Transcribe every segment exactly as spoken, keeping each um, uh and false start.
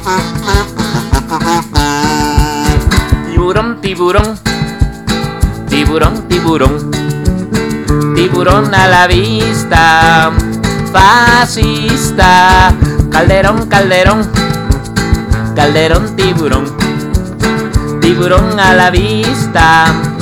Tiburón, tiburón, tiburón, tiburón, tiburón a la vista, fascista. Calderón, calderón, calderón, tiburón, tiburón a la vista,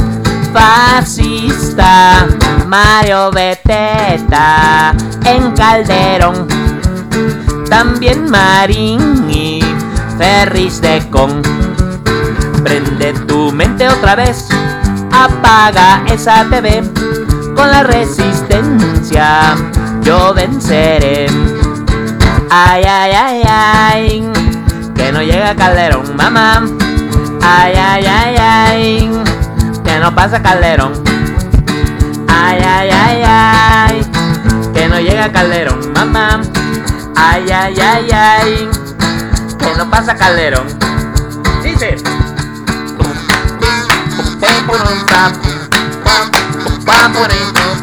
fascista. Mario Beteta en Calderón, también Marín y Ferris de Con. Prende tu mente otra vez, apaga esa T V, con la resistencia yo venceré. Ay, ay, ay, ay, que no llega Calderón, mamá. Ay, ay, ay, ay, que no pasa Calderón. Ay, ay, ay, ay, que no llega Calderón, mamá. Ay, ay, ay, ay, que no pasa Calderón. Dice. Pum, pum, pum, pum, pum, pum, pum, pum, pum, pum, pum, pum,